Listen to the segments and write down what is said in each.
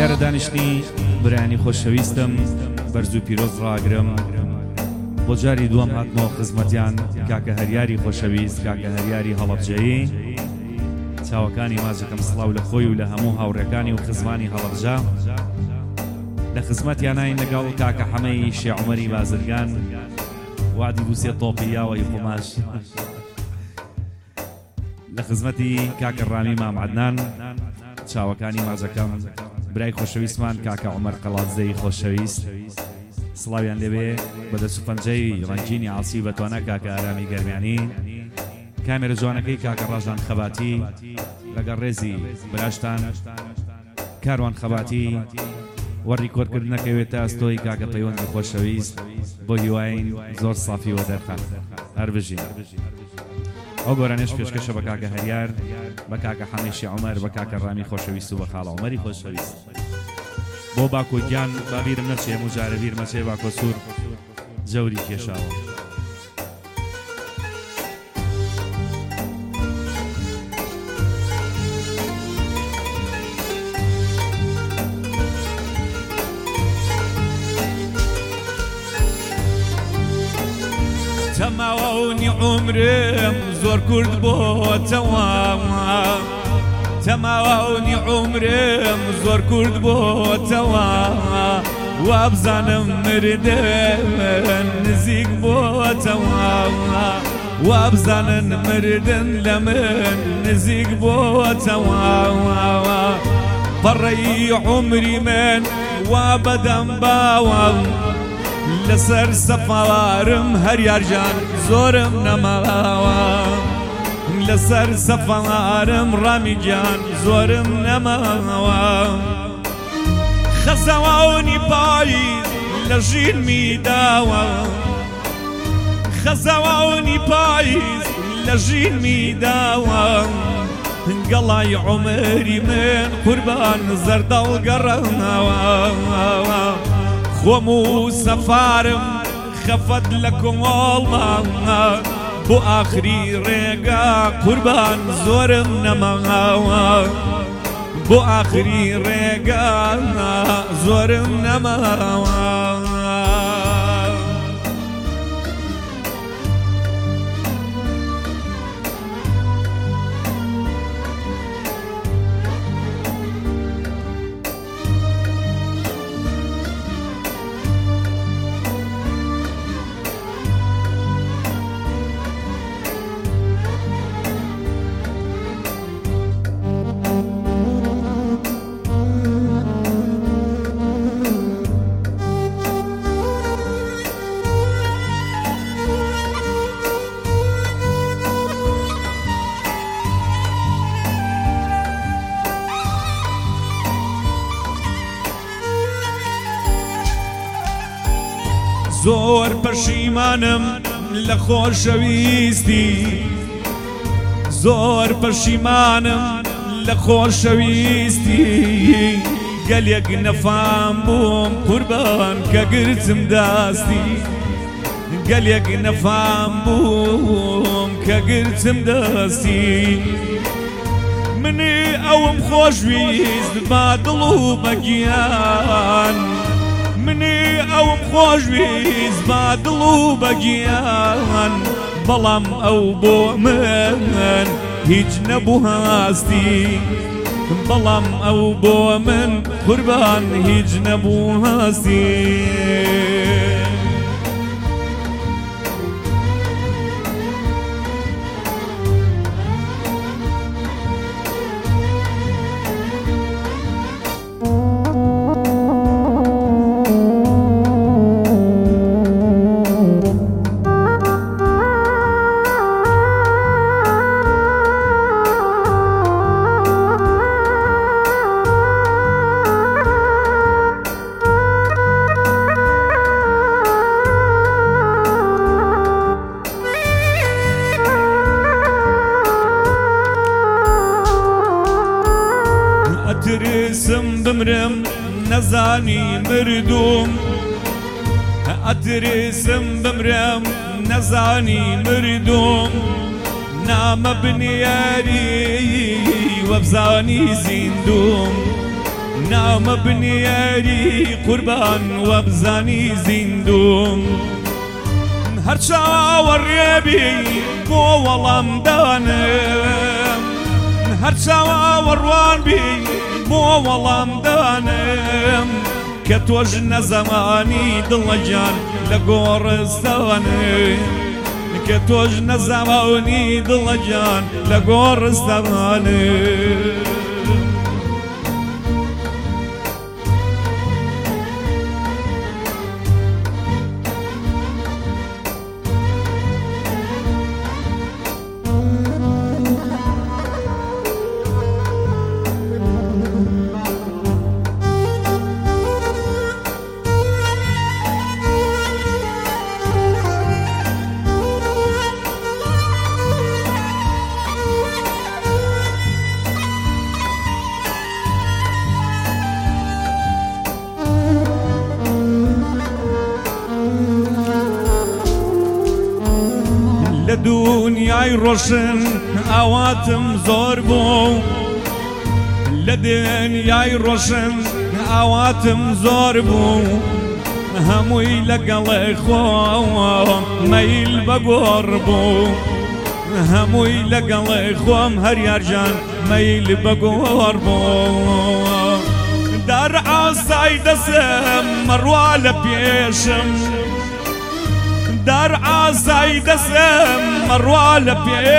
دیارە دانیشتنی برایانی خۆشەویستم بەرز و پیرۆز ڕاگرم بۆ جاری دووەم هاتمەوە خزمەتیان کاکە هەریاری خۆشەویست کاکە هەریاری هەڵەبجەیی چاوەکانی ماجەکەم سڵاو لە خۆی و لە هەموو هاوڕێکانی و خزمانی هەڵەبجە لە خزمەتیانین لەگەڵ کاکە حەمەی شێعومەری بازرگان وعدی بوسێ تۆقیاوەی خۆماش لە خزمەتی کاکە ڕامی مامعەدنان چاوەکانی ماجەکەم برای خۆشەویستمان کاکە عومەر قەڵاتزەی خۆشەویست سڵاویان لێبێ بەدەست و پەنجەی ڕەنگینی عاسی بەتوانە کاکە ئارامی گەرمیانی کامێرە جوانەکەی کاکە ڕەژان خەباتی لەگەڵ ڕێزی براشتان کاروان خەباتی وەڕی کۆرکردنەکەوێتە ئەستۆی کاکە پەیوەندی خۆشەویست بۆ هیواین زۆر سافیوە دەرخات هەر بژین ئەو گۆرانێش پێشکەشە بە کاکە هەریار بە کاکە حەمەی شێعومەر بە کاکە ڕامی خۆشەویست و بە خاڵە عومەری خۆشەویست بۆ باکۆ گیان بابیرم نەچێ هەموو جارە بیر مەچێ باکۆ سوور جەوری کێشاوە تەماوەنی عومرم زۆر کورد بۆتەوە تەماوەنی عومرم زۆر کورد بۆتەوە وابزانم مردن نزیک بۆتەوە وابزانن مردن لە من نزیک بۆتەوە پەڕەی عومری من وا بەدەم باوە لەسەر سەفەوارم هەریارجان زۆرم نەماوە لەسەر سەفەوارم ڕامیگیان زۆرم نەماوە خەزەوانی پاییز لە ژینمی داوە خەزەوانی پاییز لە ژینمی داوە گەڵای عومری من قوربان زەردەڵ گەڕەناوە خۆم و سەفارم خەفەت لە کۆڵمە بۆ ئاخری ڕێگا قوربان زۆرم نەماوە بۆ ئاخری ڕێگا زۆرم نەماوە زۆر پەشیمانم لە خۆشەویستی زۆر پەشیمانم لە خۆشەویستی گەلێک نەفام بووم قوربان کە گرتم دەستی گەلێک نەفام بووم کە گرتم دەستی منی ئەوم خۆشویست با دڵ و بەگیان منی ئەوم خۆشویست با دڵ و بەگیان بەڵام ئەو بۆ من هیچ نەبوو هەستی بەڵام ئەو بۆ من قوربان هیچ نەبوو هەستی ئەترسم بمرم نەزانی مردوم ئەترسم بمرم نەزانی مردوم نامە بنیاری وەبزانی زیندوم نام بنياري قربان وابزاني زندوم هرشا والريبي بو والله دانم هرشا وروان بي بو والله دانم كتوجنا زماني دلجان لقورستاني كتوجنا زماني دلجان لقورستاني دنیای روشن اواتم زور بو لدنیای روشن اواتم زور بو هموی لگل خوام میل بگور بو هموی لگل خوام هر یار جان میل بگور بو در عصای دسم مروال پیشم در عصای دسم مروال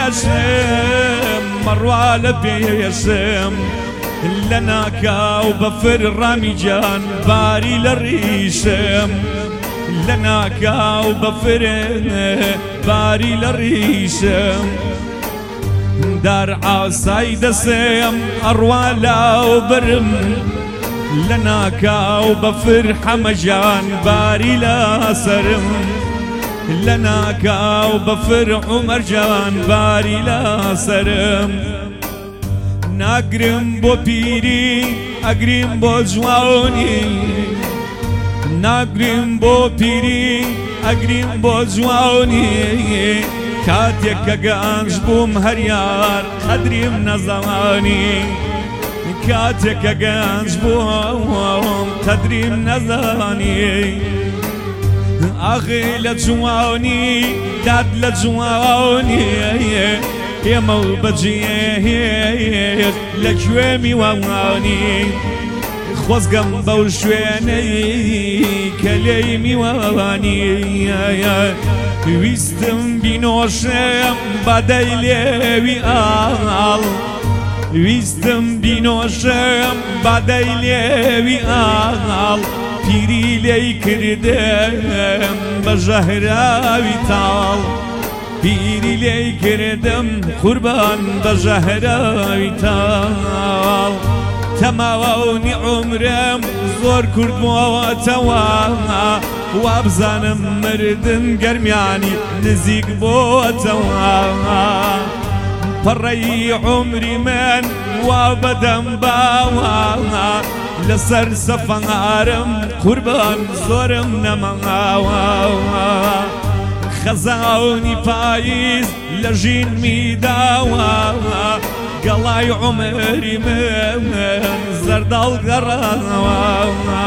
پیشم لنا كاو بفر رامي جان باري للريشم لنا كاو بفر باري للريشم در عصای دسم أروالا وبرم لنا كاو بفر حمجان باري لا سرم لنا كاو بفر عمر جان باري لا سرم ناقرم بو بيري اقرم بو جواني ناقرم بو بيري اقرم بو جواني كاتيك قانج بوم هريار قدرم نزواني كاتيك قانج بوم قدرم نزواني أخي لجواني داد لجواني يا موبجي لجوامي وواني خوز قنبا وشواني كليمي وواني ويستم بنوشم بدايلي آل ويستم بنوشم بدايلي آل پیری لی کردم بجهراوی تال پیری لی کردم قربان بجهراوی تال تماونی عمرم زور کرد مواتوا وابزانم مردن گرمیانی نزیک بوتوا پڕی عمری من وابدم باوا لسر سفارم قربان زورم نماوا خزاوني پاییز لجین میداوا قڵای عمری من زردال قراوا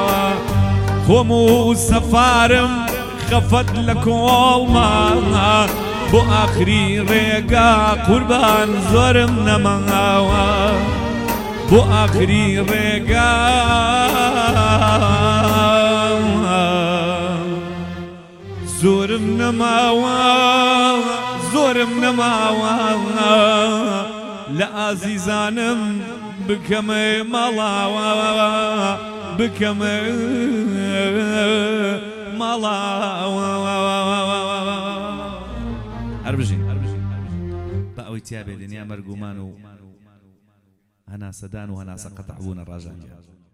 خۆم سفارم خفت لكولما بو آخری ڕێگا قوربان زۆرم نەماوە بو آخری ڕێگا زۆرم نەماوە لە ئازیزانم بکەمە ماڵاوە بکەمە ماڵاوە هەربژین بە ئەوەی تیا بێ دنیا مەرگ و مان و هەناسەدان و هەناسە قەتەع بوونە ڕاژانگە